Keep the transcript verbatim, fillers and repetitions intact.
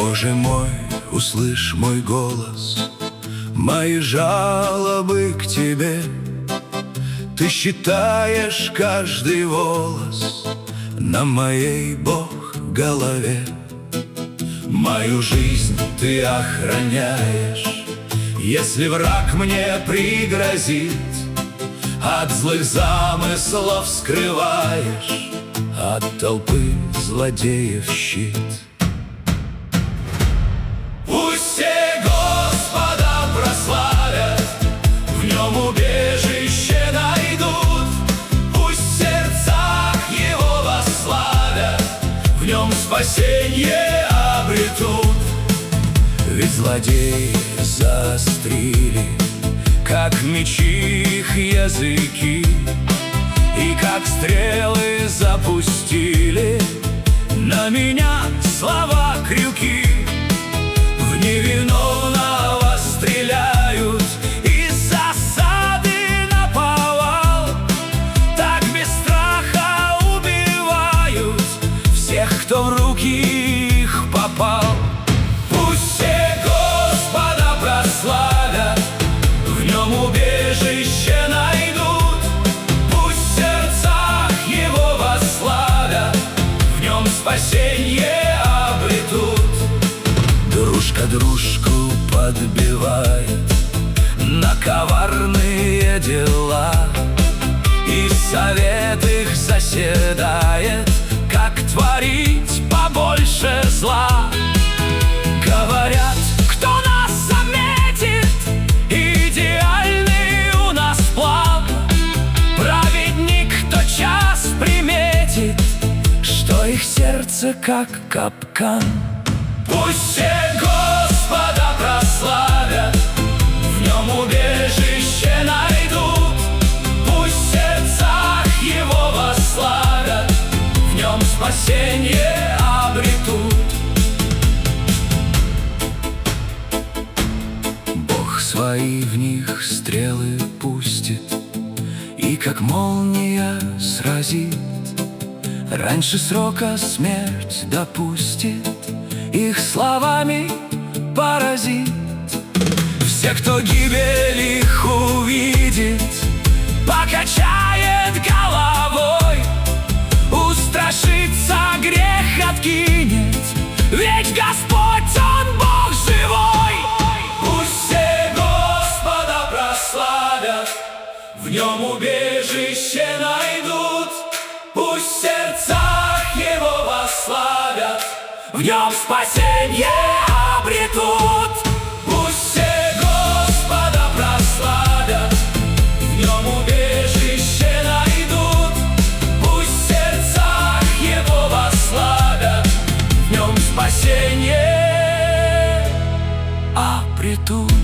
Боже мой, услышь мой голос, мои жалобы к Тебе. Ты считаешь каждый волос на моей, Бог, голове. Мою жизнь Ты охраняешь, если враг мне пригрозит, от злых замыслов скрываешь, от толпы злодеев щит. Пусть все Господа прославят, в Нем убежище найдут. Пусть в сердцах Его восславят, в Нем спасенье обретут. Ведь злодеи заострили, как мечи их языки, и как стрелы запустили на меня слова крюки. В невиновного стреляют, из засады наповал, так без страха убивают всех, кто в руки их попал. Пусть все Господа прославят, в Нем убежище найдут. Пусть в сердцах Его восславят, в Нем спасенье обретут. Дружка дружку подбивает на коварные дела, и совет их заседает, как творить побольше зла. Говорят, кто нас заметит, идеальный у нас план. Праведник тотчас приметит, что их сердце как капкан. Пусть все Господа прославят, в Нем убежище найдут. Пусть в сердцах Его восславят, в Нем спасенье обретут. Бог свои в них стрелы пустит, и как молния сразит. Раньше срока смерть допустит, их словами поразит. Все, кто гибель их увидит, покачает головой, устрашится, грех откинет, ведь Господь, Он Бог живой. Пусть все Господа прославят, в Нем убежище найдут. Пусть в сердцах Его восславят, в Нем спасенье обретут. Пусть все Господа прославят, в Нем убежище найдут. Пусть в сердцах Его восславят, в Нем спасенье обретут.